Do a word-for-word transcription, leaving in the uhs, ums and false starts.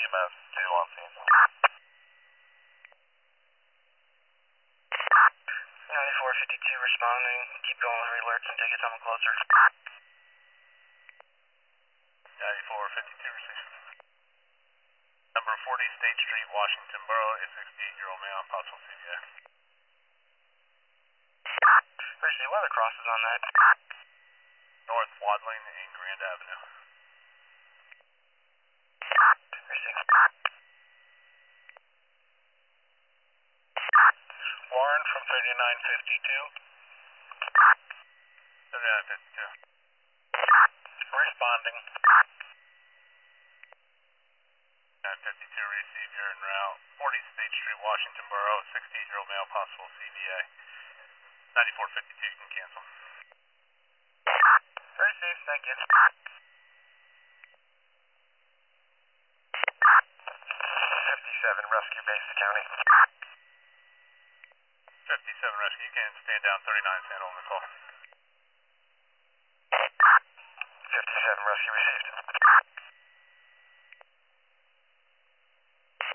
E M S two on scene. ninety-four fifty-two responding. Keep going with alerts until you get someone closer. ninety-four fifty-two received. Number forty State Street, Washington Borough, a sixty-eight-year-old male, possible C V A. Receive, what are the crosses on that? North Wadling and Grand Avenue. Receive. Warren from thirty-nine fifty-two. thirty-nine fifty-two. Responding. nine fifty-two, receive, you're en route. forty State Street, Washington Borough, sixty-eight-year-old male, possible C V A. ninety-four fifty-two, you can cancel. Receive, thank you. fifty-seven, Rescue Base County. fifty-seven Rescue, you can stand down. thirty-nine is handling the call. fifty-seven, Rescue received.